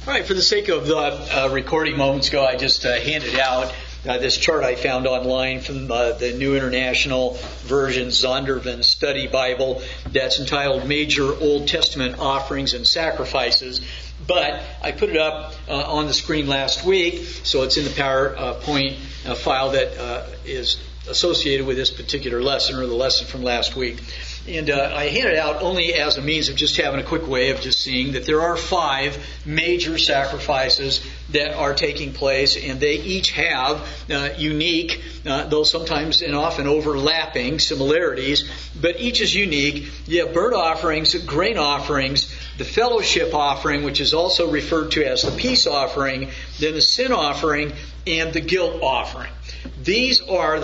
All right, for the sake of recording moments ago, I just handed out this chart I found online from the New International Version Zondervan Study Bible that's entitled Major Old Testament Offerings and Sacrifices. But I put it up on the screen last week, so it's in the PowerPoint file that is associated with this particular lesson, or the lesson from last week. And I handed it out only as a means of just having a quick way of just seeing that there are 5 major sacrifices that are taking place, and they each have unique, though sometimes and often overlapping similarities, but each is unique. You have burnt offerings, grain offerings, the fellowship offering, which is also referred to as the peace offering, then the sin offering, and the guilt offering. These are the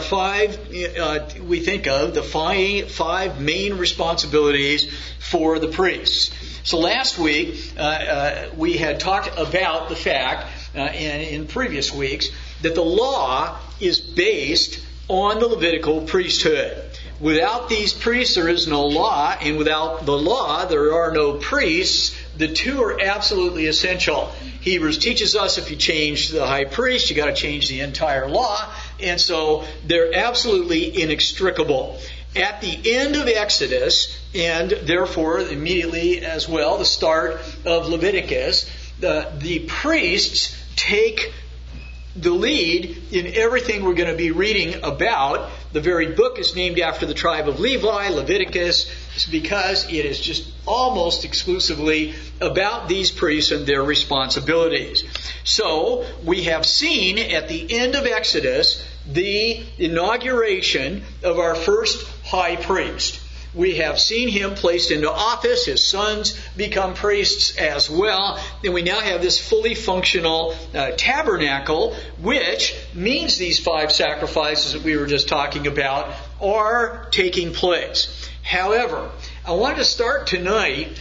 5, we think of, the 5 main responsibilities for the priests. So last week, we had talked about the fact, and in previous weeks, that the law is based on the Levitical priesthood. Without these priests, there is no law, and without the law, there are no priests. The two are absolutely essential. Hebrews teaches us if you change the high priest, you got to change the entire law, and so they're absolutely inextricable. At the end of Exodus, and therefore immediately as well, the start of Leviticus, the priests take the lead in everything we're going to be reading about. The very book is named after the tribe of Levi, Leviticus, because it is just almost exclusively about these priests and their responsibilities. So, we have seen at the end of Exodus the inauguration of our first high priest. We have seen him placed into office. His sons become priests as well. And we now have this fully functional tabernacle, which means these 5 sacrifices that we were just talking about are taking place. However, I wanted to start tonight,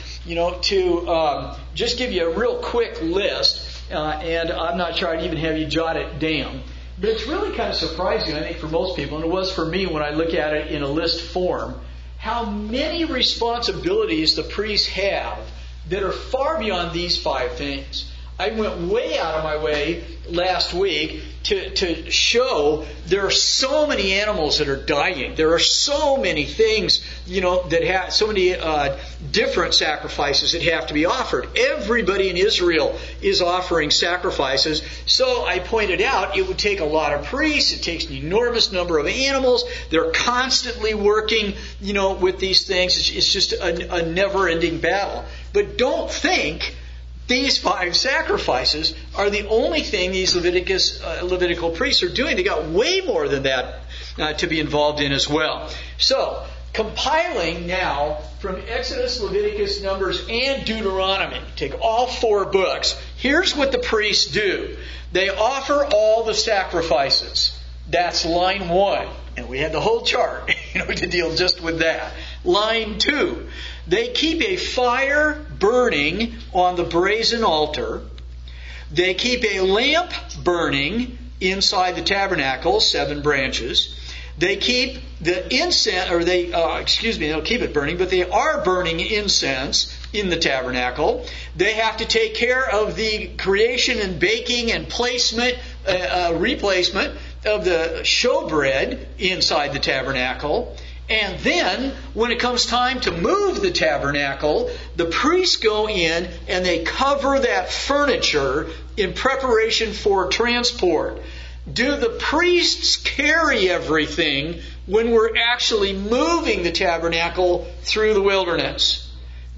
to just give you a real quick list. And I'm not sure I'd even have you jot it down. But it's really kind of surprising, I think, for most people, and it was for me when I look at it in a list form, how many responsibilities the priests have that are far beyond these 5 things. I went way out of my way last week to show there are so many animals that are dying. There are so many things, that have so many different sacrifices that have to be offered. Everybody in Israel is offering sacrifices. So I pointed out it would take a lot of priests. It takes an enormous number of animals. They're constantly working, with these things. It's just a never-ending battle. But don't think these 5 sacrifices are the only thing these Levitical priests are doing. They got way more than that to be involved in as well. So, compiling now from Exodus, Leviticus, Numbers, and Deuteronomy, take all 4 books. Here's what the priests do. They offer all the sacrifices. That's line 1. And we had the whole chart, to deal just with that. Line 2. They keep a fire burning on the brazen altar. They keep a lamp burning inside the tabernacle, 7 branches. They keep the incense, they don't keep it burning, but they are burning incense in the tabernacle. They have to take care of the creation and baking and placement, replacement of the showbread inside the tabernacle. And then, when it comes time to move the tabernacle, the priests go in and they cover that furniture in preparation for transport. Do the priests carry everything when we're actually moving the tabernacle through the wilderness?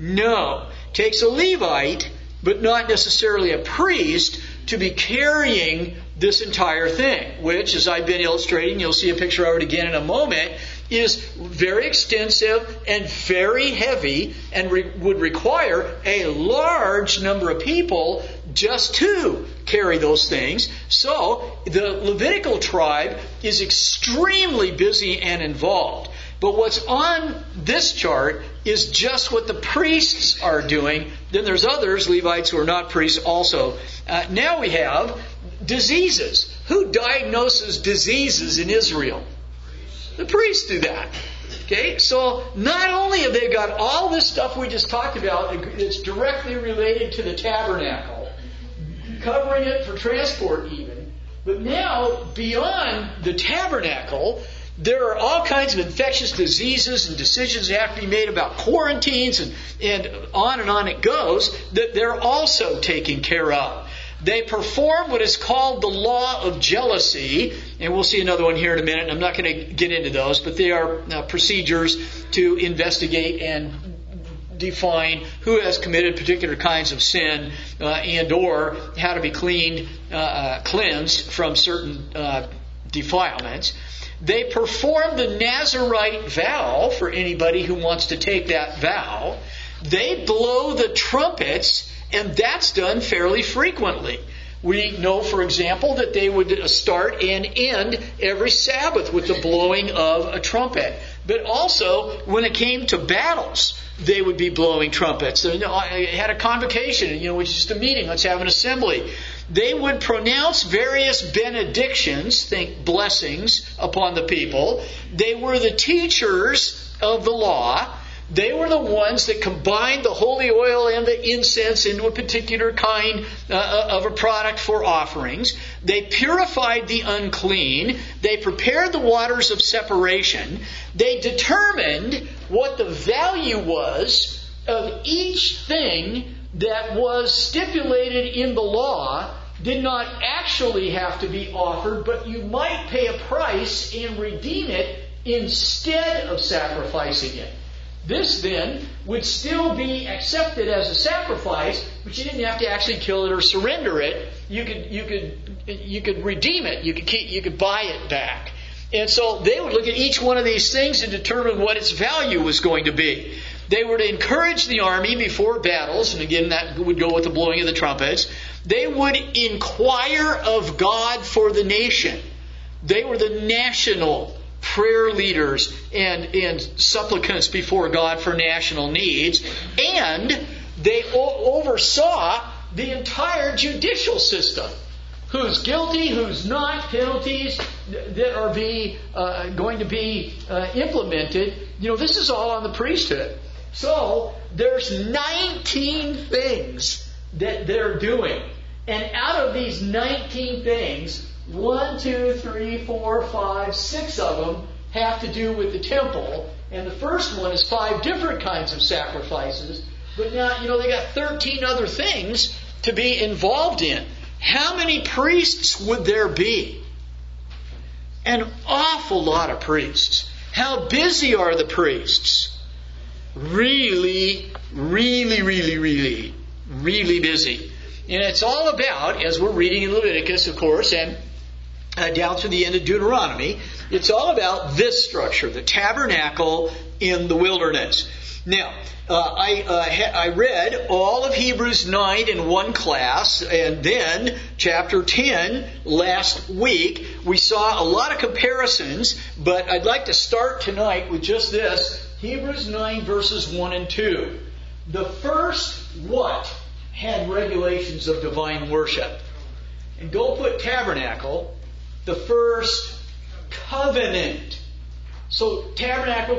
No. It takes a Levite, but not necessarily a priest, to be carrying this entire thing, which, as I've been illustrating, you'll see a picture of it again in a moment, is very extensive and very heavy and would require a large number of people just to carry those things. So the Levitical tribe is extremely busy and involved. But what's on this chart is just what the priests are doing. Then there's others, Levites who are not priests also. Now we have diseases. Who diagnoses diseases in Israel? The priests do that. Okay, so not only have they got all this stuff we just talked about that's directly related to the tabernacle, covering it for transport even. But now, beyond the tabernacle, there are all kinds of infectious diseases and decisions that have to be made about quarantines and on it goes, that they're also taken care of. They perform what is called the law of jealousy, and we'll see another one here in a minute. I'm not going to get into those, but they are procedures to investigate and define who has committed particular kinds of sin and or how to be cleansed from certain defilements. They perform the Nazirite vow for anybody who wants to take that vow. They blow the trumpets, and that's done fairly frequently. We know, for example, that they would start and end every Sabbath with the blowing of a trumpet. But also, when it came to battles, they would be blowing trumpets. So, I had a convocation, which is just a meeting. Let's have an assembly. They would pronounce various benedictions, think blessings, upon the people. They were the teachers of the law. They were the ones that combined the holy oil and the incense into a particular kind of a product for offerings. They purified the unclean. They prepared the waters of separation. They determined what the value was of each thing that was stipulated in the law. Did not actually have to be offered, but you might pay a price and redeem it instead of sacrificing it. This then would still be accepted as a sacrifice, but you didn't have to actually kill it or surrender it. You could redeem it. You could buy it back. And so they would look at each one of these things and determine what its value was going to be. They were to encourage the army before battles, and again that would go with the blowing of the trumpets. They would inquire of God for the nation. They were the national prayer leaders and supplicants before God for national needs. And they oversaw the entire judicial system. Who's guilty, who's not, penalties that are going to be implemented. This is all on the priesthood. So there's 19 things that they're doing. And out of these 19 things, 1, 2, 3, 4, 5, 6 of them have to do with the temple. And the first one is 5 different kinds of sacrifices. But now, they got 13 other things to be involved in. How many priests would there be? An awful lot of priests. How busy are the priests? Really, really, really, really, really busy. And it's all about, as we're reading in Leviticus, of course, and down to the end of Deuteronomy, it's all about this structure, the tabernacle in the wilderness. Now, I read all of Hebrews 9 in one class, and then chapter 10 last week. We saw a lot of comparisons, but I'd like to start tonight with just this. Hebrews 9 verses 1 and 2. The first what had regulations of divine worship? And go put tabernacle. The first covenant. So tabernacle,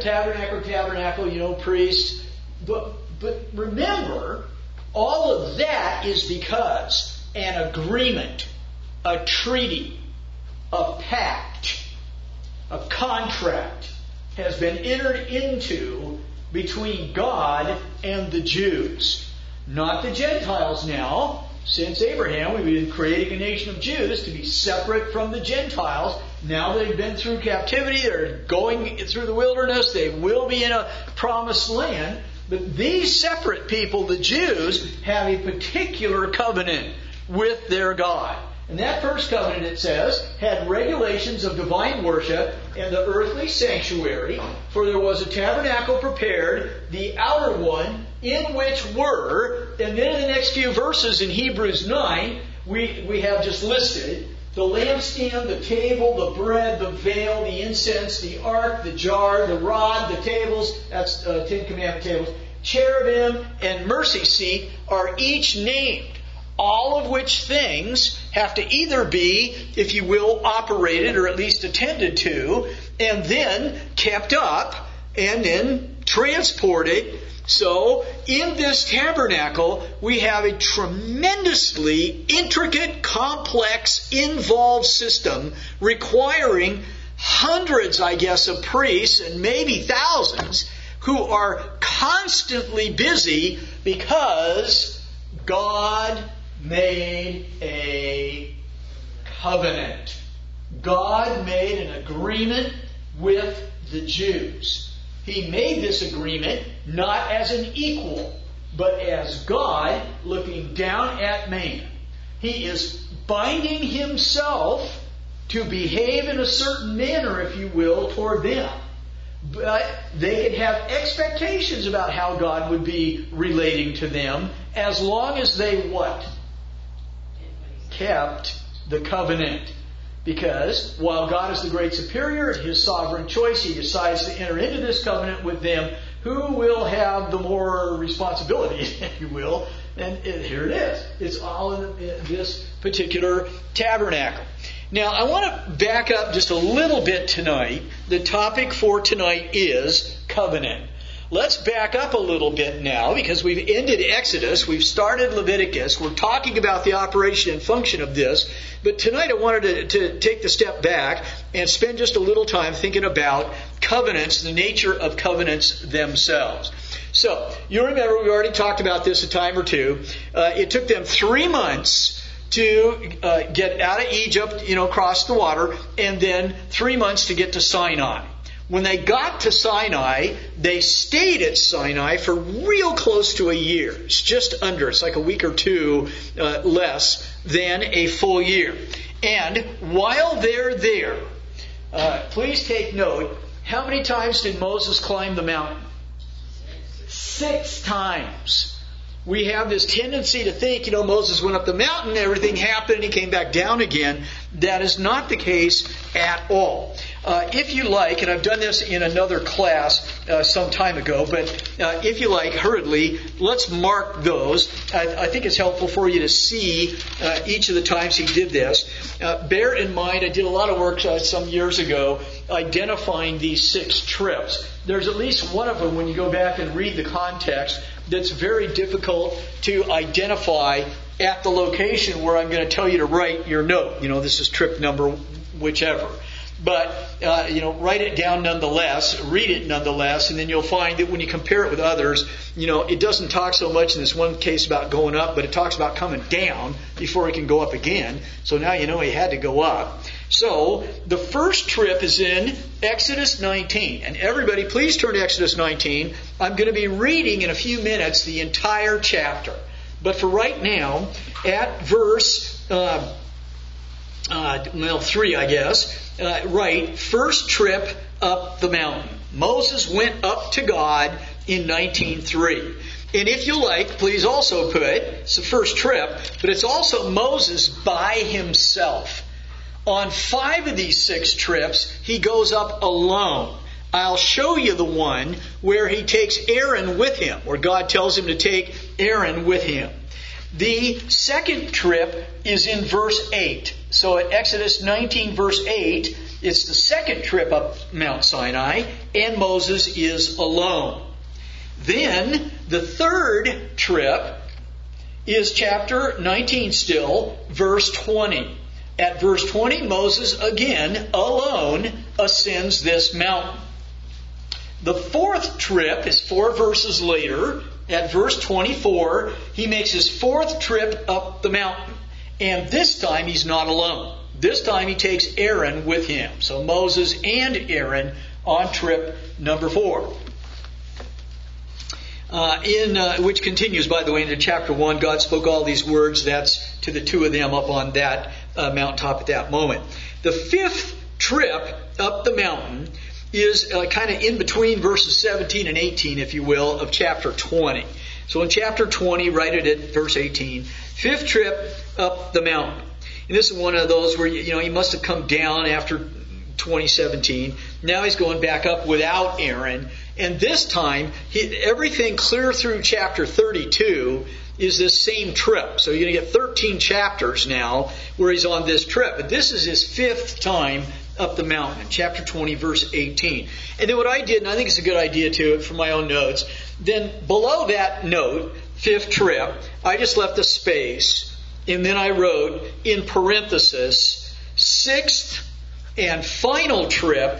priest. But remember, all of that is because an agreement, a treaty, a pact, a contract has been entered into between God and the Jews. Not the Gentiles now. Since Abraham, we've been creating a nation of Jews to be separate from the Gentiles. Now they've been through captivity. They're going through the wilderness. They will be in a promised land. But these separate people, the Jews, have a particular covenant with their God. And that first covenant, it says, had regulations of divine worship and the earthly sanctuary. For there was a tabernacle prepared, the outer one, in which were, and then in the next few verses in Hebrews 9, we have just listed the lampstand, the table, the bread, the veil, the incense, the ark, the jar, the rod, the tables, that's 10 Commandment tables, cherubim, and mercy seat are each named. All of which things have to either be, if you will, operated or at least attended to, and then kept up, and then transported So, in this tabernacle, we have a tremendously intricate, complex, involved system requiring hundreds, I guess, of priests and maybe thousands who are constantly busy because God made a covenant. God made an agreement with the Jews. He made this agreement not as an equal, but as God looking down at man. He is binding himself to behave in a certain manner, if you will, toward them. But they can have expectations about how God would be relating to them as long as they what? Kept the covenant. Because while God is the great superior, His sovereign choice, He decides to enter into this covenant with them. Who will have the more responsibility, if you will? And here it is. It's all in this particular tabernacle. Now, I want to back up just a little bit tonight. The topic for tonight is covenant. Let's back up a little bit now because we've ended Exodus, we've started Leviticus, we're talking about the operation and function of this, but tonight I wanted to take the step back and spend just a little time thinking about covenants, the nature of covenants themselves. So, you remember we already talked about this a time or two. It took them 3 months to get out of Egypt, cross the water, and then 3 months to get to Sinai. When they got to Sinai, they stayed at Sinai for real close to a year. It's just under. It's like a week or two less than a full year. And while they're there, please take note, how many times did Moses climb the mountain? 6 times. We have this tendency to think, Moses went up the mountain, everything happened, he came back down again. That is not the case at all. If you like, and I've done this in another class some time ago, but if you like, hurriedly, let's mark those. I think it's helpful for you to see each of the times he did this. Bear in mind, I did a lot of work some years ago identifying these 6 trips. There's at least one of them when you go back and read the context that's very difficult to identify at the location where I'm going to tell you to write your note. This is trip number whichever. But, write it down nonetheless, read it nonetheless, and then you'll find that when you compare it with others, it doesn't talk so much in this one case about going up, but it talks about coming down before it can go up again. So now you know he had to go up. So, the first trip is in Exodus 19. And everybody, please turn to Exodus 19. I'm going to be reading in a few minutes the entire chapter. But for right now, at verse 3, I guess. First trip up the mountain. Moses went up to God in 19:3. And if you like, please also put, it's the first trip, but it's also Moses by himself. On 5 of these 6 trips, he goes up alone. I'll show you the one where he takes Aaron with him, where God tells him to take Aaron with him. The second trip is in verse 8. So at Exodus 19 verse 8, it's the second trip up Mount Sinai, and Moses is alone. Then the third trip is chapter 19 still, verse 20. At verse 20, Moses again, alone, ascends this mountain. The fourth trip is 4 verses later. At verse 24, he makes his 4th trip up the mountain. And this time he's not alone. This time he takes Aaron with him. So Moses and Aaron on trip number 4. Which continues, by the way, into chapter 1. God spoke all these words. That's to the 2 of them up on that mountaintop at that moment. The 5th trip up the mountain is kind of in between verses 17 and 18, if you will, of chapter 20. So in chapter 20, right at verse 18, 5th trip up the mountain. And this is one of those where, he must have come down after 2017. Now he's going back up without Aaron. And this time, everything clear through chapter 32 is this same trip. So you're going to get 13 chapters now where he's on this trip. But this is his 5th time up the mountain, chapter 20, verse 18. And then what I did, and I think it's a good idea too, from my own notes, Then below that note, fifth trip, I just left a space, and then I wrote in parenthesis, sixth and final trip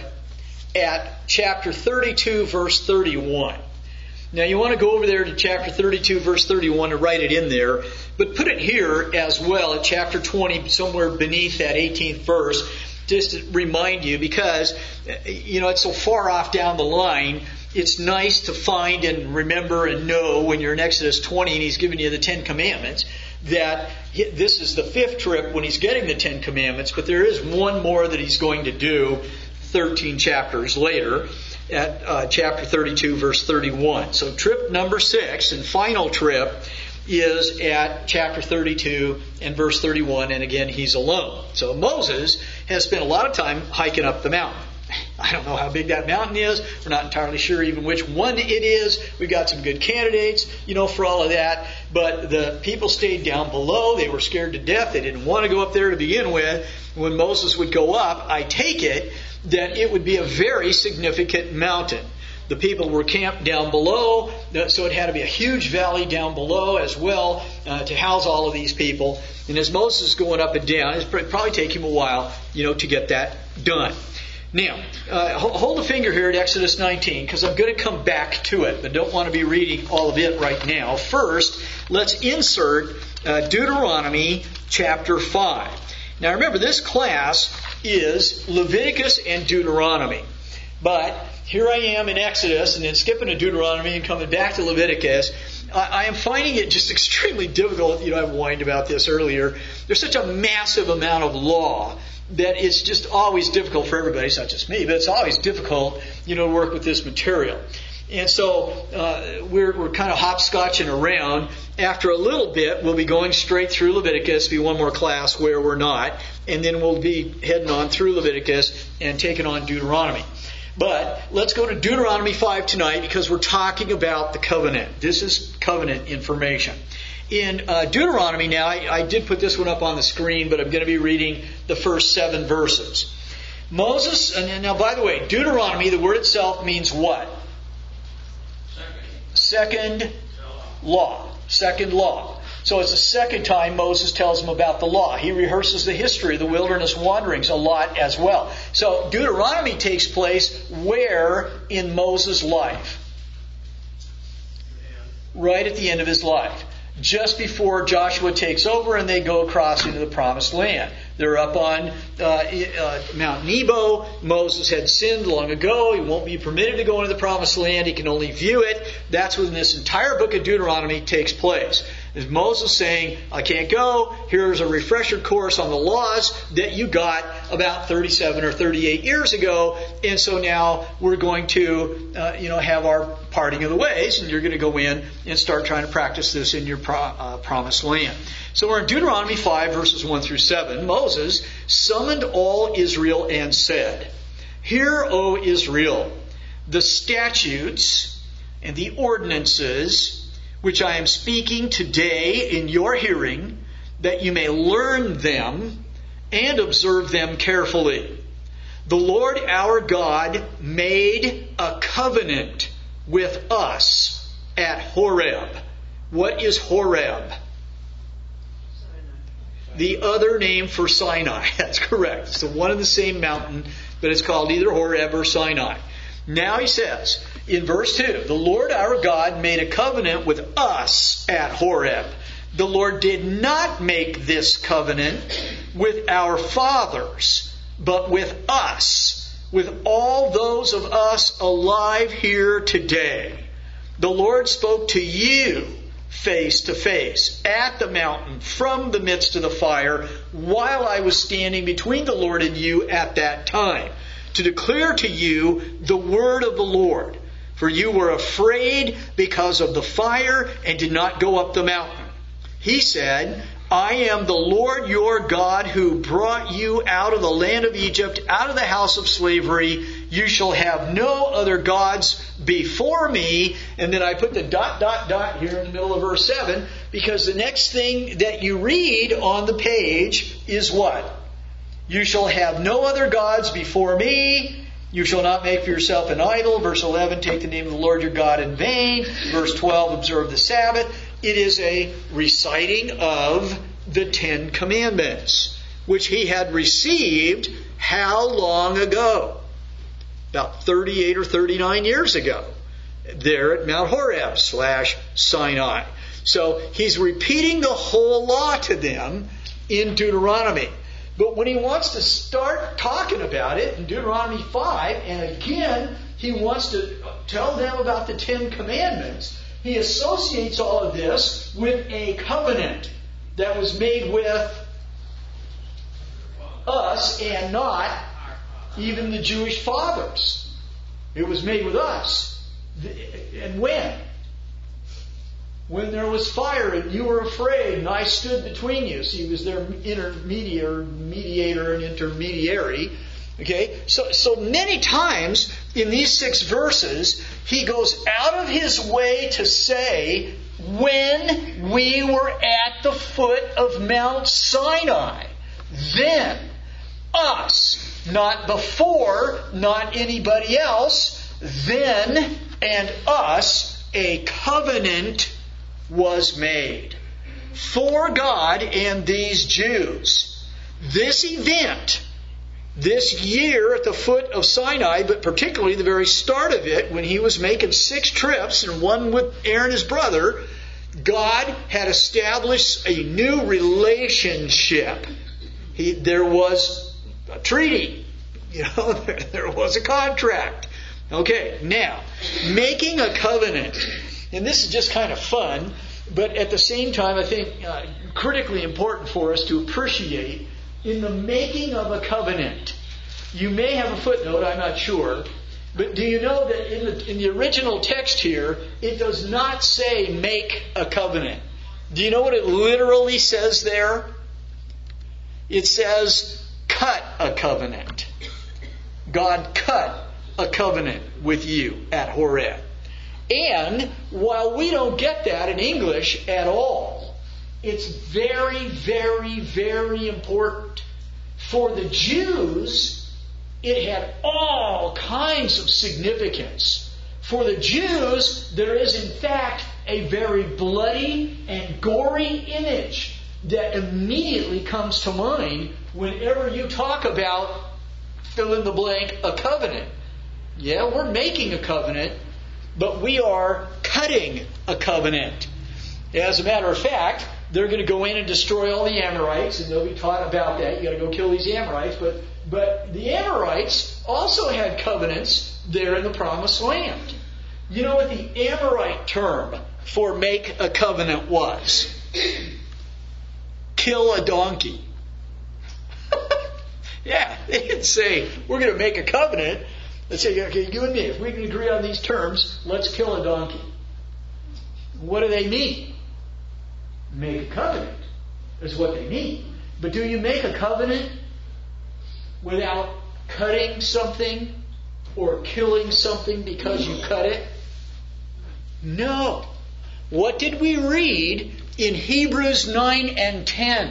at chapter 32, verse 31. Now you want to go over there to chapter 32, verse 31 and write it in there, but put it here as well at chapter 20, somewhere beneath that 18th verse, just to remind you, because, it's so far off down the line. It's nice to find and remember and know when you're in Exodus 20 and He's giving you the 10 Commandments that this is the fifth trip when He's getting the 10 Commandments, but there is one more that He's going to do 13 chapters later at chapter 32, verse 31. So trip number 6 and final trip is at chapter 32 and verse 31, and again, he's alone. So Moses has spent a lot of time hiking up the mountain. I don't know how big that mountain is. We're not entirely sure even which one it is. We've got some good candidates, for all of that. But the people stayed down below. They were scared to death. They didn't want to go up there to begin with. When Moses would go up, I take it that it would be a very significant mountain. The people were camped down below, so it had to be a huge valley down below as well to house all of these people. And as Moses is going up and down, it'll probably take him a while, to get that done. Now, hold a finger here at Exodus 19, because I'm going to come back to it, but don't want to be reading all of it right now. First, let's insert Deuteronomy chapter 5. Now remember, this class is Leviticus and Deuteronomy. But here I am in Exodus and then skipping to Deuteronomy and coming back to Leviticus. I am finding it just extremely difficult. I whined about this earlier. There's such a massive amount of law that it's just always difficult for everybody. It's not just me, but it's always difficult, to work with this material. And so we're kind of hopscotching around. After a little bit, we'll be going straight through Leviticus, be one more class where we're not, and then we'll be heading on through Leviticus and taking on Deuteronomy. But let's go to Deuteronomy 5 tonight because we're talking about the covenant. This is covenant information. In Deuteronomy now, I did put this one up on the screen, but I'm going to be reading the first 7 verses. Moses, and now by the way, Deuteronomy, the word itself means what? Second law. Second law. So it's the second time Moses tells them about the law. He rehearses the history of the wilderness wanderings a lot as well. So Deuteronomy takes place where in Moses' life? Right at the end of his life. Just before Joshua takes over and they go across into the promised land. They're up on Mount Nebo. Moses had sinned long ago. He won't be permitted to go into the promised land. He can only view it. That's when this entire book of Deuteronomy takes place. Is Moses saying, I can't go. Here's a refresher course on the laws that you got about 37 or 38 years ago. And so now we're going to, have our parting of the ways. And you're going to go in and start trying to practice this in your promised land. So we're in Deuteronomy 5, verses 1 through 7. Moses summoned all Israel and said, Hear, O Israel, the statutes and the ordinances which I am speaking today in your hearing, that you may learn them and observe them carefully. The Lord our God made a covenant with us at Horeb. What is Horeb? The other name for Sinai. That's correct. It's the one and the same mountain, but it's called either Horeb or Sinai. Now he says, in verse 2, the Lord our God made a covenant with us at Horeb. The Lord did not make this covenant with our fathers, but with us, with all those of us alive here today. The Lord spoke to you face to face at the mountain from the midst of the fire while I was standing between the Lord and you at that time, to declare to you the word of the Lord. For you were afraid because of the fire and did not go up the mountain. He said, I am the Lord your God who brought you out of the land of Egypt, out of the house of slavery. You shall have no other gods before me. And then I put the ... here in the middle of verse 7, because the next thing that you read on the page is what? You shall have no other gods before me. You shall not make for yourself an idol. Verse 11, take the name of the Lord your God in vain. Verse 12, observe the Sabbath. It is a reciting of the Ten Commandments, which he had received how long ago? About 38 or 39 years ago, there at Mount Horeb / Sinai. So he's repeating the whole law to them in Deuteronomy. But when he wants to start talking about it in Deuteronomy 5, and again he wants to tell them about the Ten Commandments, he associates all of this with a covenant that was made with us and not even the Jewish fathers. It was made with us. And when? When there was fire and you were afraid and I stood between you. So he was their mediator and intermediary. Okay? So many times in these 6 verses, he goes out of his way to say, when we were at the foot of Mount Sinai, then us, not before, not anybody else, then and us, a covenant was made for God and these Jews. This event, this year at the foot of Sinai, but particularly the very start of it, when he was making 6 trips and one with Aaron his brother, God had established a new relationship. There was a treaty. There was a contract. Okay, now, making a covenant. And this is just kind of fun, but at the same time, I think critically important for us to appreciate in the making of a covenant. You may have a footnote, I'm not sure, but do you know that in the original text here, it does not say make a covenant. Do you know what it literally says there? It says cut a covenant. God cut a covenant with you at Horeb. And while we don't get that in English at all, it's very, very, very important. For the Jews, it had all kinds of significance. For the Jews, there is in fact a very bloody and gory image that immediately comes to mind whenever you talk about, fill in the blank, a covenant. Yeah, we're making a covenant, but we are cutting a covenant. As a matter of fact, they're going to go in and destroy all the Amorites, and they'll be taught about that. You got to go kill these Amorites. But the Amorites also had covenants there in the Promised Land. You know what the Amorite term for make a covenant was? Kill a donkey. Yeah, they didn't say, we're going to make a covenant. Let's say, okay, you and me, if we can agree on these terms, let's kill a donkey. What do they mean? Make a covenant is what they mean. But do you make a covenant without cutting something or killing something because you cut it? No. What did we read in Hebrews 9 and 10?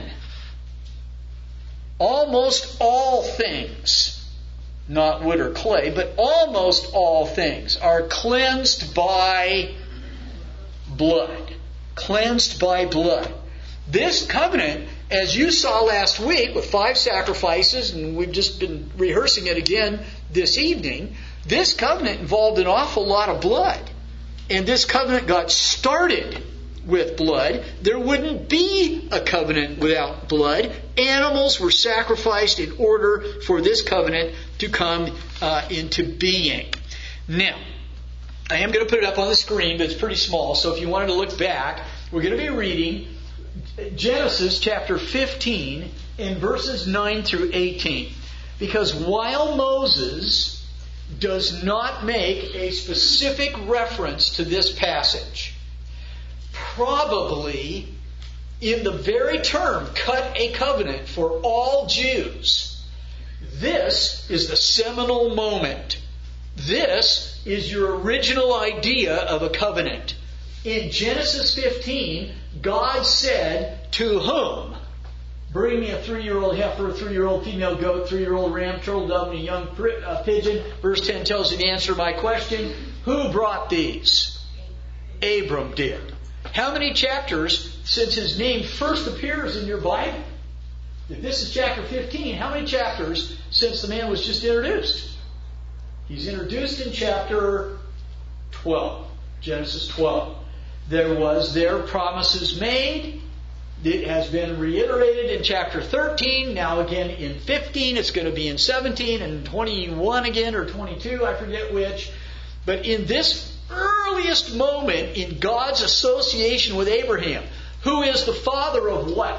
Almost all things, not wood or clay, but almost all things are cleansed by blood. Cleansed by blood. This covenant, as you saw last week with 5 sacrifices, and we've just been rehearsing it again this evening, this covenant involved an awful lot of blood. And this covenant got started with blood. There wouldn't be a covenant without blood. Animals were sacrificed in order for this covenant to come into being. Now, I am going to put it up on the screen, but it's pretty small. So if you wanted to look back, we're going to be reading Genesis chapter 15 and verses 9 through 18. Because while Moses does not make a specific reference to this passage, probably in the very term, cut a covenant for all Jews, this is the seminal moment. This is your original idea of a covenant. In Genesis 15, God said, to whom? Bring me a 3-year-old heifer, a 3-year-old female goat, 3-year-old ram, turtle dove, and a young pigeon. Verse 10 tells you the answer to my question. Who brought these? Abram did. How many chapters since his name first appears in your Bible? If this is chapter 15, how many chapters since the man was just introduced? He's introduced in chapter 12, Genesis 12. There was their promises made. It has been reiterated in chapter 13, now again in 15. It's going to be in 17 and 21 again, or 22, I forget which. But in this earliest moment in God's association with Abraham, who is the father of what?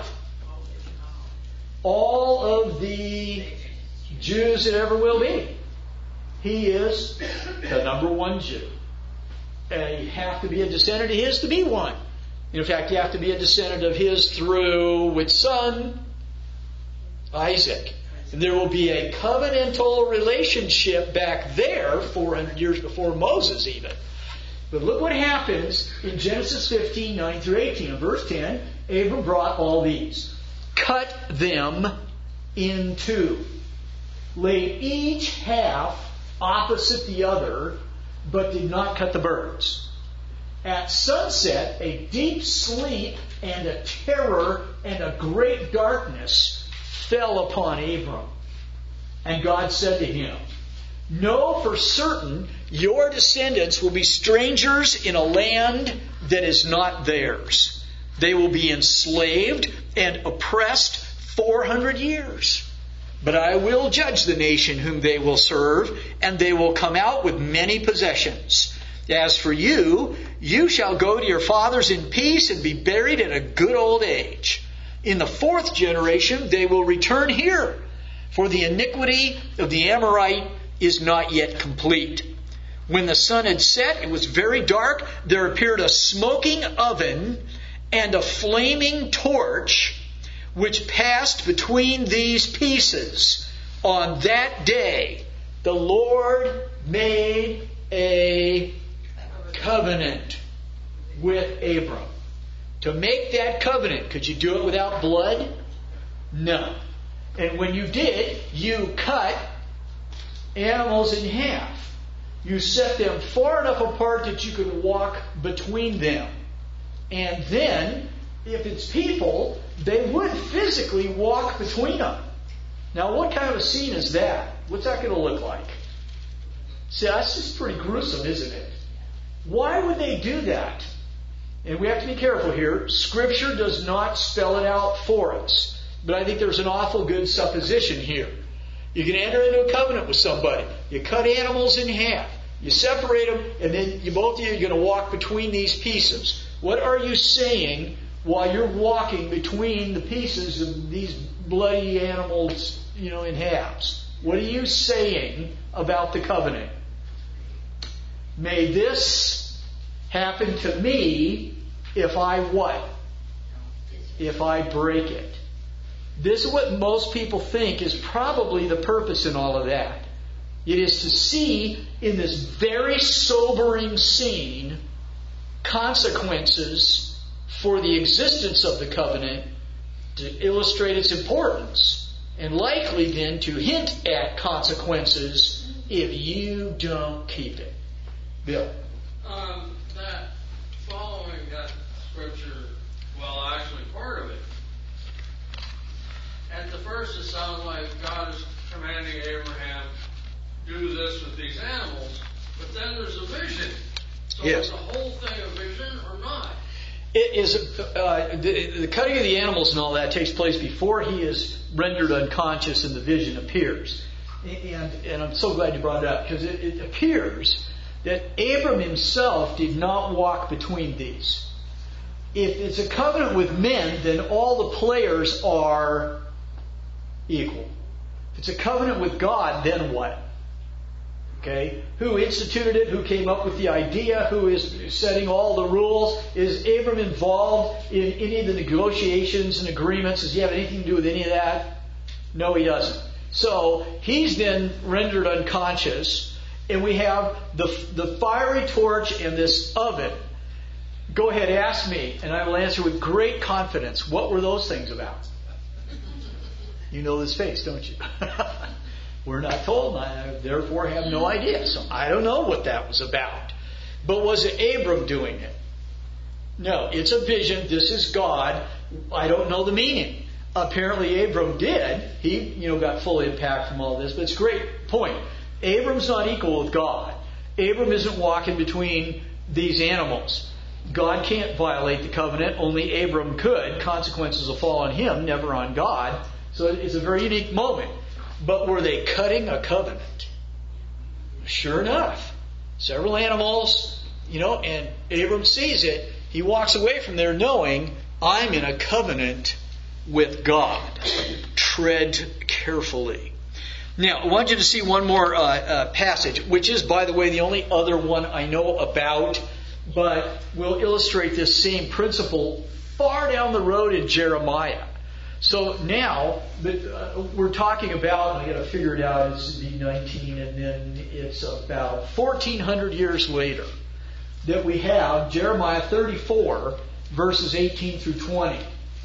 All of the Jews that ever will be. He is the number one Jew. And you have to be a descendant of his to be one. In fact, you have to be a descendant of his through which son? Isaac. And there will be a covenantal relationship back there 400 years before Moses even. But look what happens in Genesis 15, 9 through 18. In verse 10, Abram brought all these. Cut them in two. Laid each half opposite the other, but did not cut the birds. At sunset, a deep sleep and a terror and a great darkness fell upon Abram. And God said to him, know for certain your descendants will be strangers in a land that is not theirs. They will be enslaved and oppressed 400 years. But I will judge the nation whom they will serve, and they will come out with many possessions. As for you, you shall go to your fathers in peace and be buried in a good old age. In the 4th generation they will return here, for the iniquity of the Amorite is not yet complete. When the sun had set, it was very dark. There appeared a smoking oven and a flaming torch, which passed between these pieces. On that day, the Lord made a covenant with Abram. To make that covenant, could you do it without blood? No. And when you did, you cut animals in half. You set them far enough apart that you could walk between them. And then, if it's people, they would physically walk between them. Now, what kind of a scene is that? What's that going to look like? See, that's just pretty gruesome, isn't it? Why would they do that? And we have to be careful here. Scripture does not spell it out for us. But I think there's an awful good supposition here. You can enter into a covenant with somebody. You cut animals in half. You separate them, and then both of you are going to walk between these pieces. What are you saying while you're walking between the pieces of these bloody animals, in halves? What are you saying about the covenant? May this happen to me if I what? If I break it. This is what most people think is probably the purpose in all of that. It is to see in this very sobering scene consequences for the existence of the covenant, to illustrate its importance, and likely then to hint at consequences if you don't keep it. Bill? That following that scripture, actually part of it. At the first it sounds like God is commanding Abraham, do this with these animals, but then there's a vision. So yes. Is the whole thing a vision or not? It is the cutting of the animals and all that takes place before he is rendered unconscious and the vision appears. And I'm so glad you brought it up, because it appears that Abram himself did not walk between these. If it's a covenant with men, then all the players are equal. If it's a covenant with God, then what? Okay? Who instituted it? Who came up with the idea? Who is setting all the rules? Is Abram involved in any of the negotiations and agreements? Does he have anything to do with any of that? No, he doesn't. So he's then rendered unconscious, and we have the fiery torch and this oven. Go ahead, ask me, and I will answer with great confidence. What were those things about? You know this face, don't you? We're not told. I therefore have no idea. So I don't know what that was about. But was it Abram doing it? No, it's a vision. This is God. I don't know the meaning. Apparently Abram did. He, got full impact from all this. But it's a great point. Abram's not equal with God. Abram isn't walking between these animals. God can't violate the covenant. Only Abram could. Consequences will fall on him, never on God. So it's a very unique moment. But were they cutting a covenant? Sure enough. Several animals, and Abram sees it. He walks away from there knowing, I'm in a covenant with God. Tread carefully. Now, I want you to see one more passage, which is, by the way, the only other one I know about, but will illustrate this same principle far down the road in Jeremiah. So now, we're talking about, I got to figure it out, it's the 19, and then it's about 1,400 years later that we have Jeremiah 34, verses 18 through 20.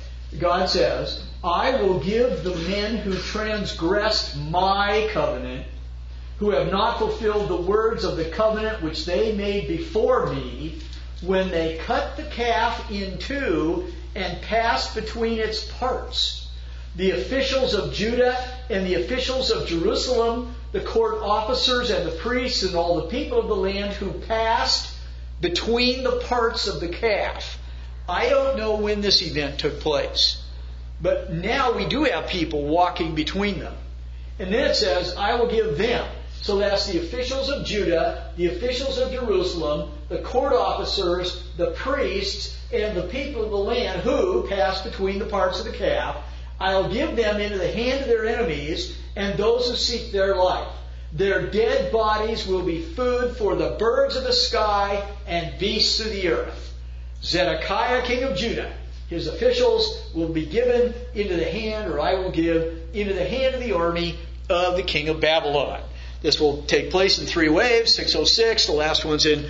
God says, I will give the men who transgressed my covenant, who have not fulfilled the words of the covenant which they made before me, when they cut the calf in two and passed between its parts. The officials of Judah and the officials of Jerusalem, the court officers and the priests and all the people of the land who passed between the parts of the calf. I don't know when this event took place, but now we do have people walking between them. And then it says, I will give them. So that's the officials of Judah, the officials of Jerusalem, the court officers, the priests, and the people of the land who passed between the parts of the calf. I'll give them into the hand of their enemies and those who seek their life. Their dead bodies will be food for the birds of the sky and beasts of the earth. Zedekiah, king of Judah, his officials will be given into the hand, or I will give, into the hand of the army of the king of Babylon. This will take place in 3 waves, 606, the last one's in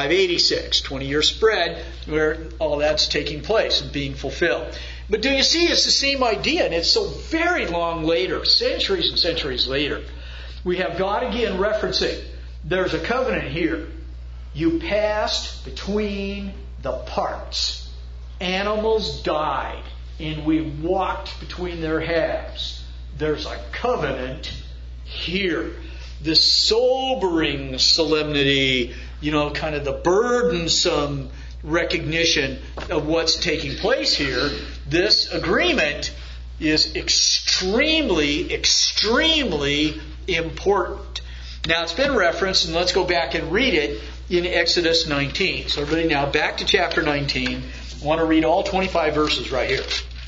586, 20-year spread where all that's taking place and being fulfilled. But do you see, it's the same idea, and it's so very long later, centuries and centuries later. We have God again referencing, there's a covenant here. You passed between the parts. Animals died, and we walked between their halves. There's a covenant here. The sobering solemnity, kind of the burdensome recognition of what's taking place here. This agreement is extremely, extremely important. Now, it's been referenced, and let's go back and read it in Exodus 19. So everybody now back to chapter 19. I want to read all 25 verses right here.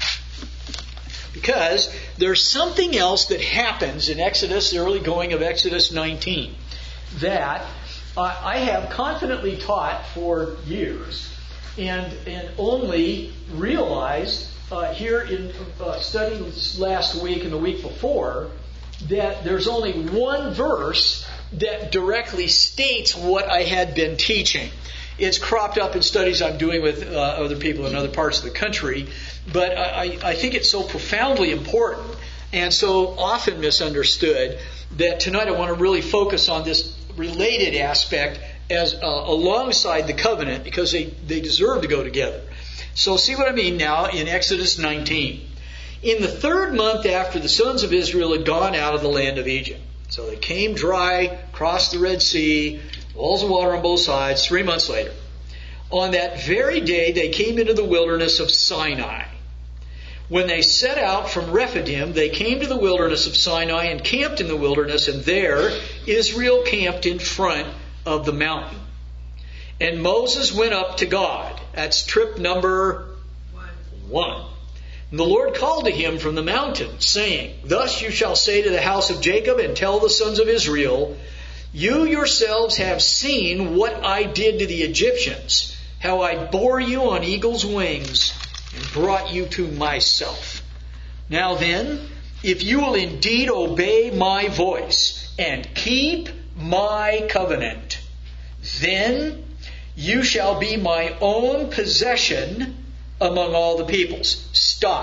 Because there's something else that happens in Exodus, the early going of Exodus 19, that I have confidently taught for years and only realized here in studying last week and the week before that there's only one verse that directly states what I had been teaching. It's cropped up in studies I'm doing with other people in other parts of the country, but I think it's so profoundly important and so often misunderstood that tonight I want to really focus on this related aspect as alongside the covenant, because they deserve to go together. So see what I mean now in Exodus 19. In the 3rd month after the sons of Israel had gone out of the land of Egypt. So they came dry, crossed the Red Sea, walls of water on both sides, 3 months later. On that very day they came into the wilderness of Sinai. When they set out from Rephidim, they came to the wilderness of Sinai and camped in the wilderness, and there Israel camped in front of the mountain. And Moses went up to God. That's trip number 1. And the Lord called to him from the mountain, saying, Thus you shall say to the house of Jacob and tell the sons of Israel, You yourselves have seen what I did to the Egyptians, how I bore you on eagle's wings and brought you to myself. Now then, if you will indeed obey my voice and keep my covenant, then you shall be my own possession among all the peoples. Stop.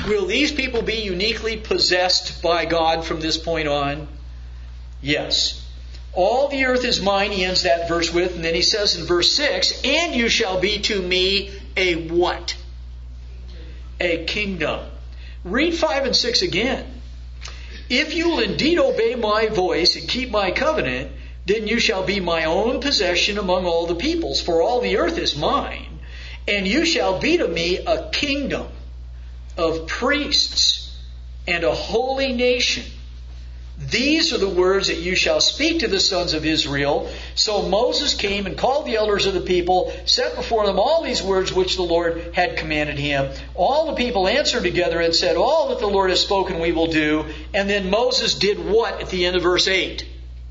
Will these people be uniquely possessed by God from this point on? Yes. All the earth is mine, he ends that verse with, and then he says in verse 6, and you shall be to me a what? A kingdom. Read 5 and 6 again. If you will indeed obey my voice and keep my covenant, then you shall be my own possession among all the peoples, for all the earth is mine, and you shall be to me a kingdom of priests and a holy nation. These are the words that you shall speak to the sons of Israel. So Moses came and called the elders of the people, set before them all these words which the Lord had commanded him. All the people answered together and said, all that the Lord has spoken we will do. And then Moses did what at the end of verse 8?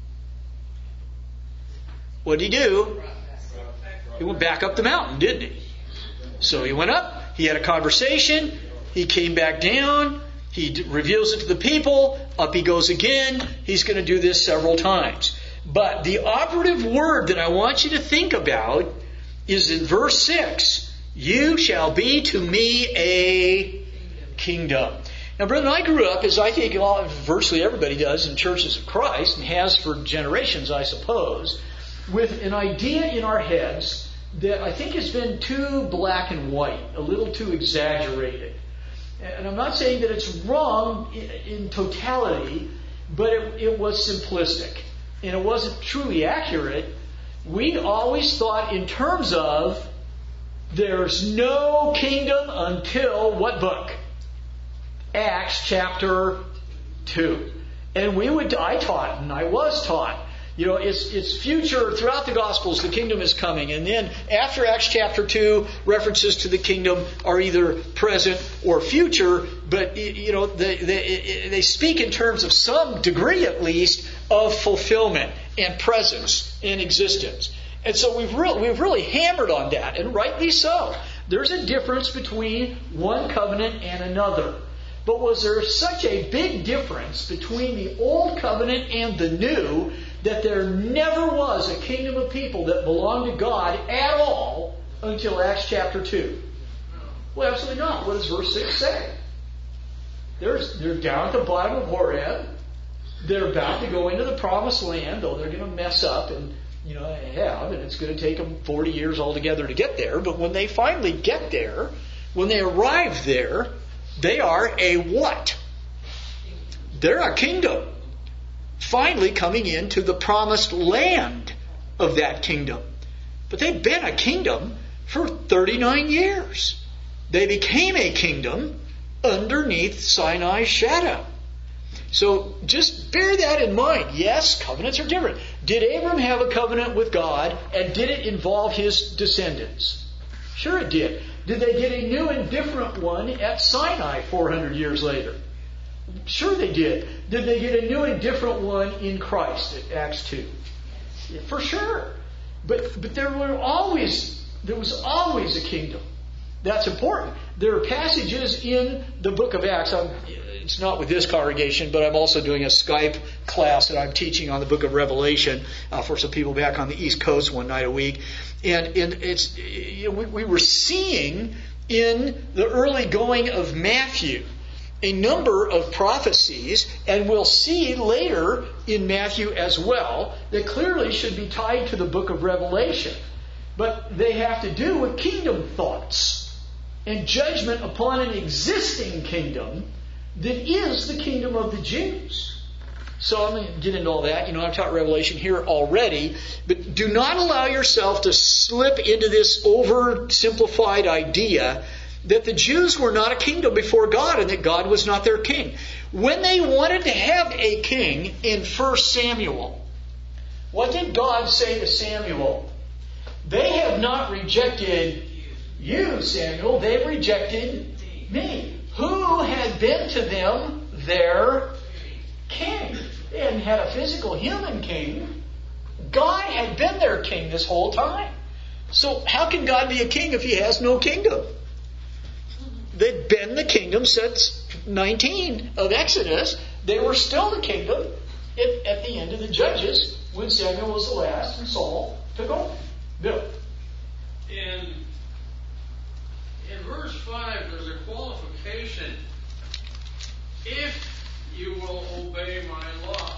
What did he do? He went back up the mountain, didn't he? So he went up, he had a conversation, he came back down, he reveals it to the people, up he goes again. He's going to do this several times. But the operative word that I want you to think about is in verse 6. You shall be to me a kingdom. Now, brethren, I grew up, as I think virtually everybody does in churches of Christ, and has for generations, I suppose, with an idea in our heads that I think has been too black and white, a little too exaggerated. And I'm not saying that it's wrong in totality, but it was simplistic. And it wasn't truly accurate. We always thought in terms of there's no kingdom until what book? Acts chapter 2. And I taught, and I was taught, it's future throughout the Gospels, the kingdom is coming. And then after Acts chapter 2, references to the kingdom are either present or future, but they speak in terms of some degree at least of fulfillment and presence and existence. And so we've really hammered on that, and rightly so. There's a difference between one covenant and another. But was there such a big difference between the old covenant and the new that there never was a kingdom of people that belonged to God at all until Acts chapter 2? Well, absolutely not. What does verse 6 say? They're down at the bottom of Horeb. They're about to go into the promised land, though they're going to mess up, and and it's going to take them 40 years altogether to get there. But when they finally get there, when they arrive there, they are a what? They're a kingdom. Finally coming into the promised land of that kingdom. But they've been a kingdom for 39 years. They became a kingdom underneath Sinai's shadow. So just bear that in mind. Yes, covenants are different. Did Abram have a covenant with God, and did it involve his descendants? Sure it did. Did they get a new and different one at Sinai 400 years later? Sure they did. Did they get a new and different one in Christ at Acts 2? Yeah, for sure. But there was always a kingdom. That's important. There are passages in the book of Acts. It's not with this congregation, but I'm also doing a Skype class that I'm teaching on the book of Revelation for some people back on the East Coast one night a week. And it's we were seeing in the early going of Matthew a number of prophecies, and we'll see later in Matthew as well, that clearly should be tied to the book of Revelation. But they have to do with kingdom thoughts and judgment upon an existing kingdom that is the kingdom of the Jews. So I'm going to get into all that. I've taught Revelation here already, but do not allow yourself to slip into this oversimplified idea that the Jews were not a kingdom before God and that God was not their king. When they wanted to have a king in 1 Samuel, what did God say to Samuel? They have not rejected you, Samuel. They've rejected me. Who had been to them their king? They hadn't had a physical human king. God had been their king this whole time. So how can God be a king if he has no kingdom? They've been the kingdom since 19 of Exodus. They were still the kingdom at the end of the Judges when Samuel was the last and Saul took over. Bill. In verse 5, there's a qualification if you will obey my law.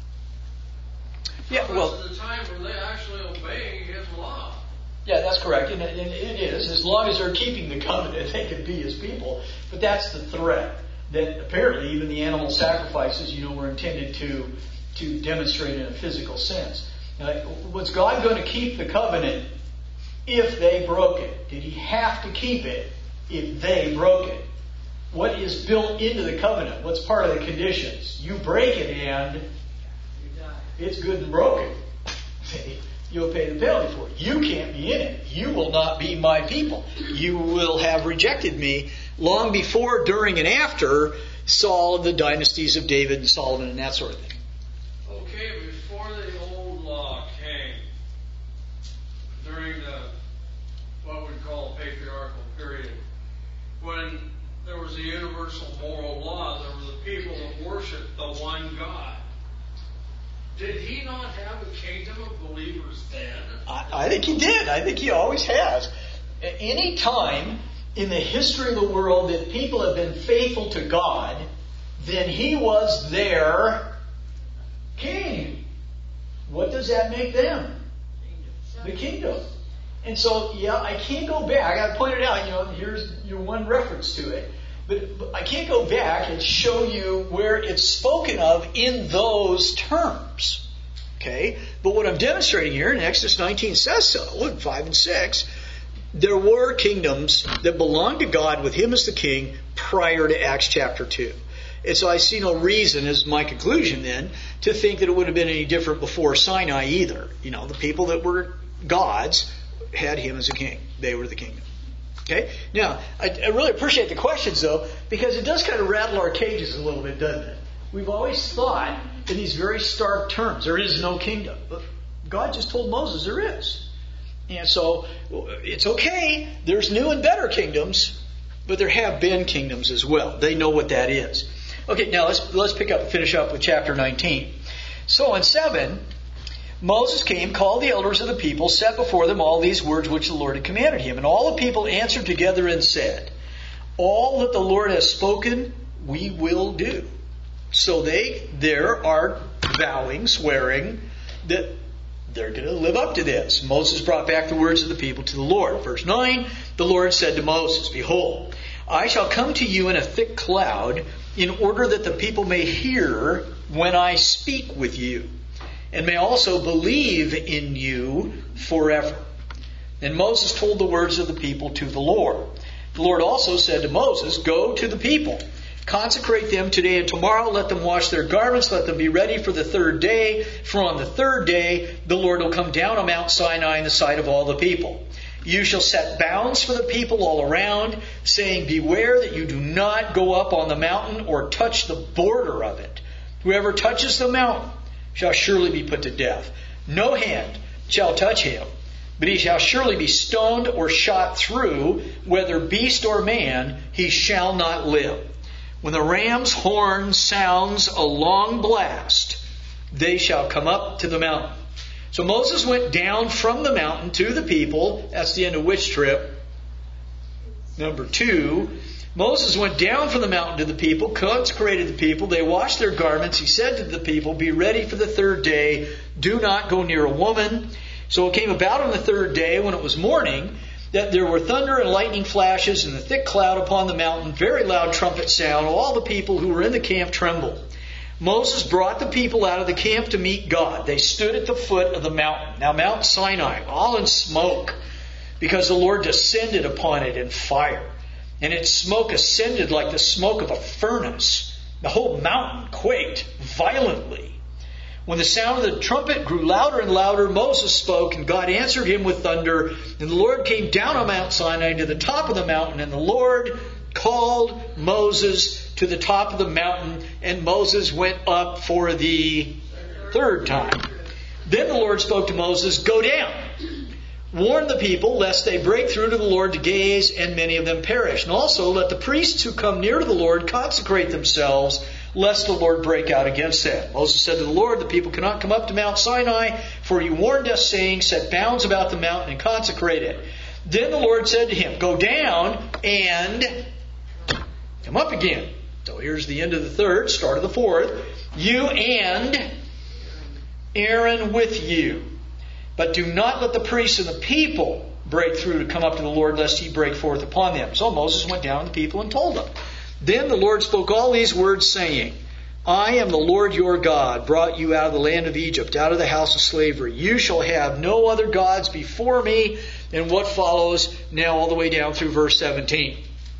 Yeah, well, most of the time were they actually obeying His law? Yeah, that's correct. And it is. As long as they're keeping the covenant, they can be His people. But that's the threat. That apparently even the animal sacrifices, were intended to demonstrate in a physical sense. Now, was God going to keep the covenant if they broke it? Did He have to keep it if they broke it? What is built into the covenant? What's part of the conditions? You break it and it's good and broken. See? You'll pay the penalty for it. You can't be in it. You will not be my people. You will have rejected me long before, during, and after Saul and the dynasties of David and Solomon and that sort of thing. Okay, before the old law came, during what we call patriarchal period, when there was a universal moral law, there were the people that worshiped the one God. Did He not have a kingdom of believers then? I think He did. I think He always has. At any time in the history of the world that people have been faithful to God, then He was their king. What does that make them? The kingdom. And so, I can't go back. I got to point it out. Here's your one reference to it. But I can't go back and show you where it's spoken of in those terms. Okay? But what I'm demonstrating here in Exodus 19 says so, in 5 and 6, there were kingdoms that belonged to God with Him as the king prior to Acts chapter 2. And so I see no reason, as my conclusion then, to think that it would have been any different before Sinai either. The people that were gods had Him as a king. They were the kingdom. Okay? Now, I really appreciate the questions, though, because it does kind of rattle our cages a little bit, doesn't it? We've always thought in these very stark terms, there is no kingdom. But God just told Moses there is. And so, it's okay. There's new and better kingdoms, but there have been kingdoms as well. They know what that is. Okay, now let's pick up and finish up with chapter 19. So in 7... Moses came, called the elders of the people, set before them all these words which the Lord had commanded him. And all the people answered together and said, all that the Lord has spoken, we will do. So they there are vowing, swearing, that they're going to live up to this. Moses brought back the words of the people to the Lord. Verse 9, the Lord said to Moses, behold, I shall come to you in a thick cloud, in order that the people may hear when I speak with you, and may also believe in you forever. And Moses told the words of the people to the Lord. The Lord also said to Moses, go to the people, consecrate them today and tomorrow, let them wash their garments, let them be ready for the third day, for on the third day the Lord will come down on Mount Sinai in the sight of all the people. You shall set bounds for the people all around, saying, beware that you do not go up on the mountain or touch the border of it. Whoever touches the mountain shall surely be put to death. No hand shall touch him, but he shall surely be stoned or shot through, whether beast or man, he shall not live. When the ram's horn sounds a long blast, they shall come up to the mountain. So Moses went down from the mountain to the people. That's the end of which trip? Number 2. Moses went down from the mountain to the people, consecrated the people. They washed their garments. He said to the people, be ready for the third day. Do not go near a woman. So it came about on the third day, when it was morning, that there were thunder and lightning flashes and a thick cloud upon the mountain, very loud trumpet sound. All the people who were in the camp trembled. Moses brought the people out of the camp to meet God. They stood at the foot of the mountain. Now Mount Sinai, all in smoke, because the Lord descended upon it in fire. And its smoke ascended like the smoke of a furnace. The whole mountain quaked violently. When the sound of the trumpet grew louder and louder, Moses spoke, and God answered him with thunder. And the Lord came down on Mount Sinai to the top of the mountain, and the Lord called Moses to the top of the mountain, and Moses went up for the third time. Then the Lord spoke to Moses, go down. Warn the people lest they break through to the Lord to gaze, and many of them perish. And also let the priests who come near to the Lord consecrate themselves, lest the Lord break out against them. Moses said to the Lord, the people cannot come up to Mount Sinai, for you warned us, saying, set bounds about the mountain and consecrate it. Then the Lord said to him, go down and come up again. So here's the end of the third, start of the fourth. You and Aaron with you. But do not let the priests and the people break through to come up to the Lord, lest he break forth upon them. So Moses went down to the people and told them. Then the Lord spoke all these words, saying, I am the Lord your God, brought you out of the land of Egypt, out of the house of slavery. You shall have no other gods before me. And what follows now all the way down through verse 17?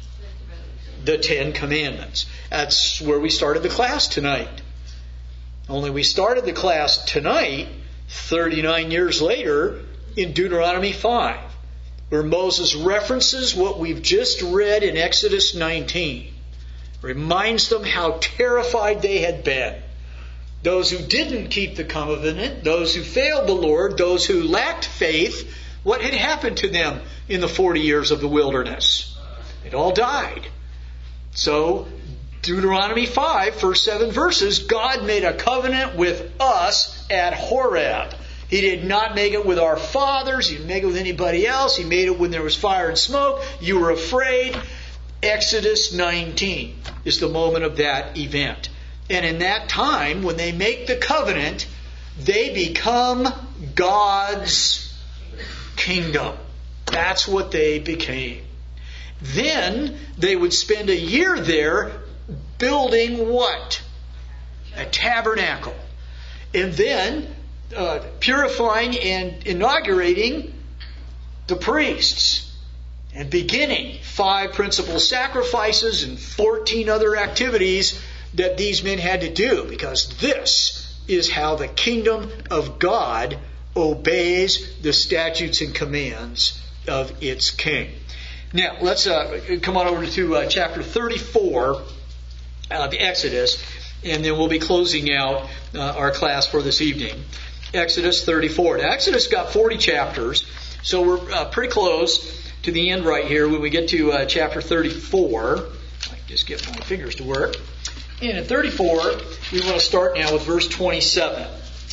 The Ten Commandments. That's where we started the class tonight. Only we started the class tonight, 39 years later, in Deuteronomy 5, where Moses references what we've just read in Exodus 19. Reminds them how terrified they had been. Those who didn't keep the covenant, those who failed the Lord, those who lacked faith, what had happened to them in the 40 years of the wilderness? It all died. So, Deuteronomy 5, first 7 verses, God made a covenant with us at Horeb. He did not make it with our fathers. He didn't make it with anybody else. He made it when there was fire and smoke. You were afraid. Exodus 19 is the moment of that event. And in that time, when they make the covenant, they become God's kingdom. That's what they became. Then they would spend a year there building what? A tabernacle. And then purifying and inaugurating the priests. And beginning 5 principal sacrifices and 14 other activities that these men had to do. Because this is how the kingdom of God obeys the statutes and commands of its king. Now, let's come on over to chapter 34 of Exodus, and then we'll be closing out our class for this evening. Exodus 34. Now, Exodus got 40 chapters, so we're pretty close to the end right here when we get to chapter 34. I can just get my fingers to work. And in 34, we want to start now with verse 27.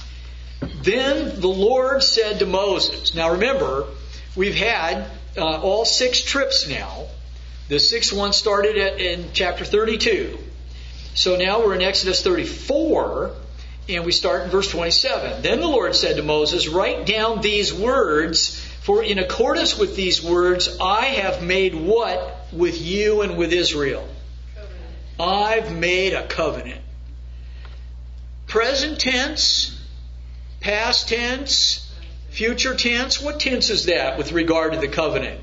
Then the Lord said to Moses. Now remember, we've had all 6 trips now. The 6th one started in chapter 32. So now we're in Exodus 34, and we start in verse 27. Then the Lord said to Moses, write down these words, for in accordance with these words, I have made what with you and with Israel? Covenant. I've made a covenant. Present tense, past tense, future tense. What tense is that with regard to the covenant?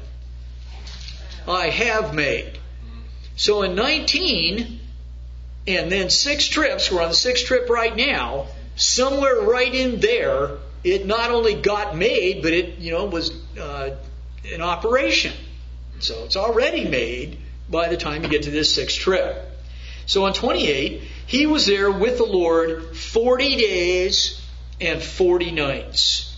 I have made. So in 19, and then 6 trips, we're on the 6th trip right now, somewhere right in there, it not only got made, but it was in operation. So it's already made by the time you get to this 6th trip. So on 28, he was there with the Lord 40 days and 40 nights.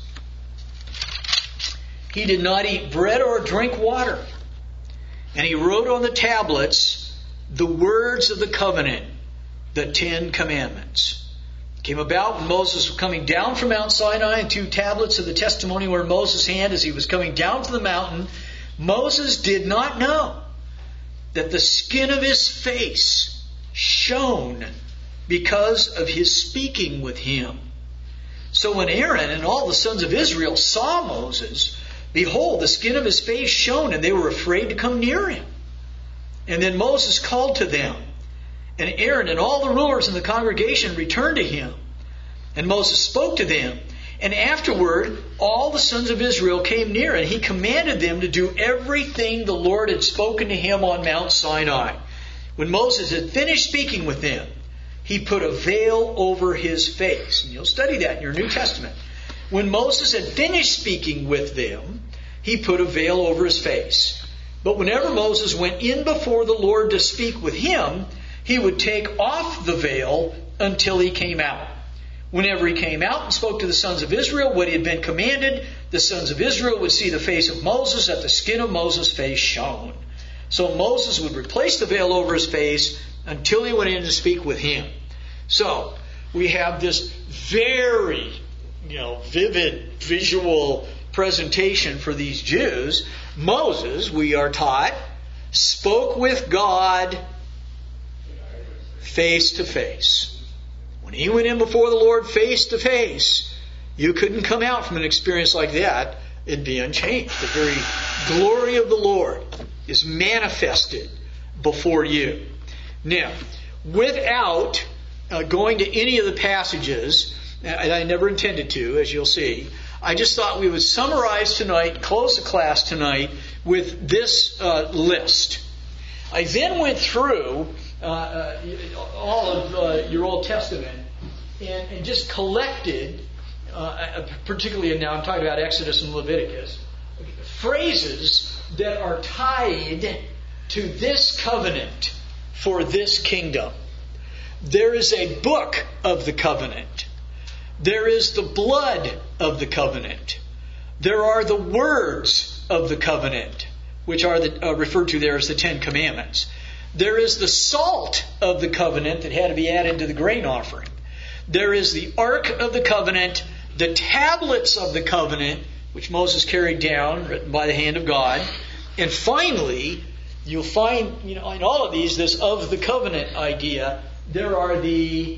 He did not eat bread or drink water. And he wrote on the tablets the words of the covenant, the 10 Commandments. It came about when Moses was coming down from Mount Sinai, and 2 tablets of the testimony were in Moses' hand as he was coming down to the mountain. Moses did not know that the skin of his face shone because of his speaking with him. So when Aaron and all the sons of Israel saw Moses, behold, the skin of his face shone, and they were afraid to come near him. And then Moses called to them, and Aaron and all the rulers in the congregation returned to him. And Moses spoke to them. And afterward, all the sons of Israel came near, and he commanded them to do everything the Lord had spoken to him on Mount Sinai. When Moses had finished speaking with them, he put a veil over his face. And you'll study that in your New Testament. When Moses had finished speaking with them, he put a veil over his face. But whenever Moses went in before the Lord to speak with him, he would take off the veil until he came out. Whenever he came out and spoke to the sons of Israel what he had been commanded, the sons of Israel would see the face of Moses, that the skin of Moses' face shone. So Moses would replace the veil over his face until he went in to speak with him. So we have this very vivid visual presentation for these Jews. Moses, we are taught, spoke with God face to face. When he went in before the Lord face to face, you couldn't come out from an experience like that and be unchanged. The very glory of the Lord is manifested before you. Now, without going to any of the passages, and I never intended to, as you'll see, I just thought we would summarize tonight, close the class tonight with this list. I then went through all of your Old Testament and just collected, particularly now I'm talking about Exodus and Leviticus, phrases that are tied to this covenant for this kingdom. There is a book of the covenant. There is the blood of the covenant. There are the words of the covenant, which are referred to there as the Ten Commandments. There is the salt of the covenant that had to be added to the grain offering. There is the Ark of the Covenant, the tablets of the covenant, which Moses carried down, written by the hand of God. And finally, you'll find, in all of these, this of the covenant idea. There are the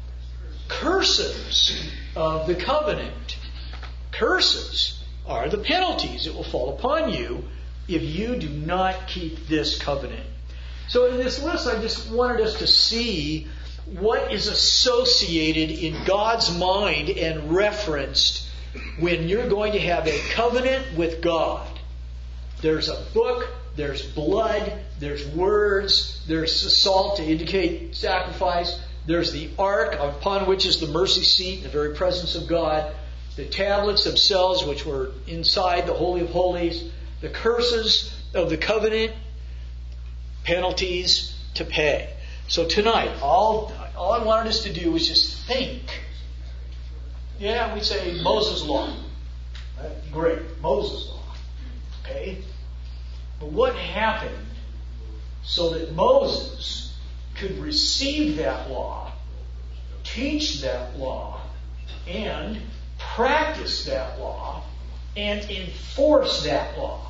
curses of the covenant. Curses are the penalties that will fall upon you if you do not keep this covenant. So in this list, I just wanted us to see what is associated in God's mind and referenced when you're going to have a covenant with God. There's a book, there's blood, there's words, there's the salt to indicate sacrifice, there's the ark upon which is the mercy seat, the very presence of God, the tablets themselves which were inside the Holy of Holies, the curses of the covenant, penalties to pay. So tonight, all I wanted us to do was just think. Yeah, we say Moses' law. Great, Moses' law. Okay? But what happened so that Moses could receive that law, teach that law, and practice that law, and enforce that law?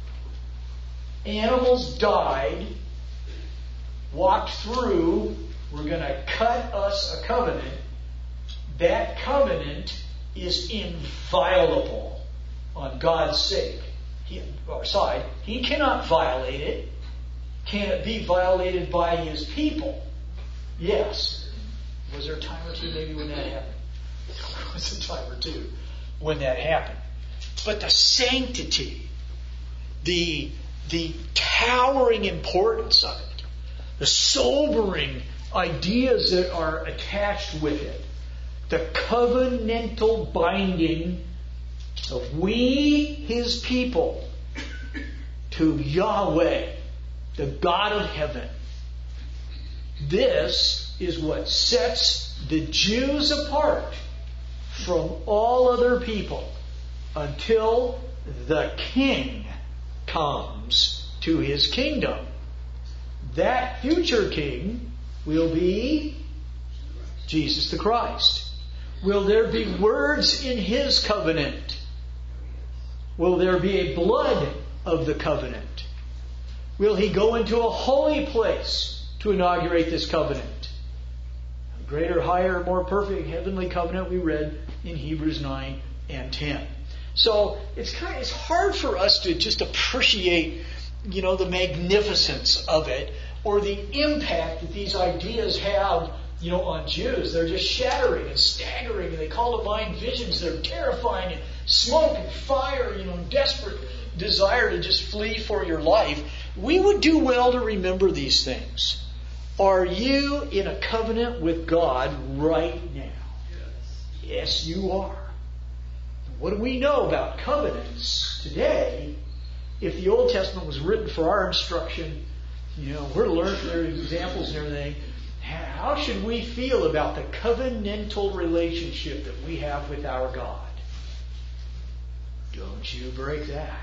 Animals died, walked through, we're going to cut us a covenant. That covenant is inviolable on God's sake. He cannot violate it. Can it be violated by His people? Yes. Was there a time or two maybe when that happened? There was a time or two when that happened. But the sanctity, the towering importance of it, the sobering ideas that are attached with it, the covenantal binding of we, His people, to Yahweh, the God of heaven. This is what sets the Jews apart from all other people until the King comes to His kingdom. That future King will be Jesus the Christ. Will there be words in His covenant? Will there be a blood of the covenant? Will He go into a holy place to inaugurate this covenant? A greater, higher, more perfect heavenly covenant we read in Hebrews 9 and 10. So it's hard for us to just appreciate, the magnificence of it or the impact that these ideas have, on Jews. They're just shattering and staggering, and they call to mind visions that are terrifying, and smoke and fire, desperate desire to just flee for your life. We would do well to remember these things. Are you in a covenant with God right now? Yes, you are. What do we know about covenants today? If the Old Testament was written for our instruction, we're to learn from their examples and everything. How should we feel about the covenantal relationship that we have with our God? Don't you break that.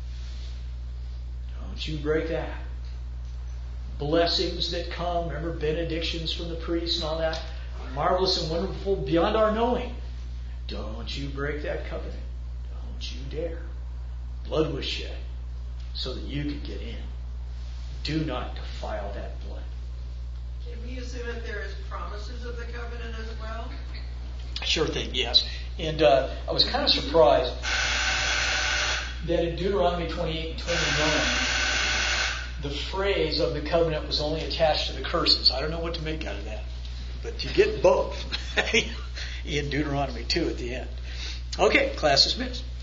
Don't you break that. Blessings that come, remember benedictions from the priests and all that, marvelous and wonderful beyond our knowing. Don't you break that covenant. Don't you dare. Blood was shed so that you could get in. Do not defile that blood. Can we assume that there is promises of the covenant as well? Sure thing, yes. And I was kind of surprised that in Deuteronomy 28 and 29, the phrase of the covenant was only attached to the curses. I don't know what to make out of that. But you get both in Deuteronomy 2 at the end. Okay, class dismissed.